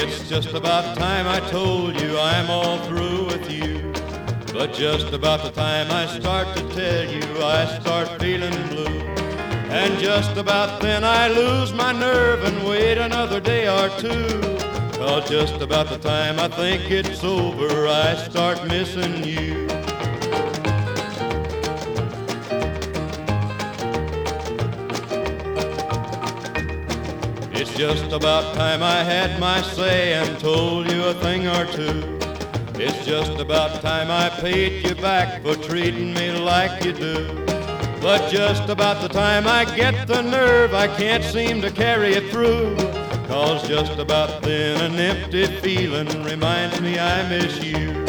It's just about time I told you I'm all through with you. But just about the time I start to tell you, I start feeling blue. And just about then I lose my nerve and wait another day or two. 'Cause just about the time I think it's over, I start missing you. It's just about time I had my say and told you a thing or two. It's just about time I paid you back for treating me like you do. But just about the time I get the nerve, I can't seem to carry it through. 'Cause just about then an empty feeling reminds me I miss you.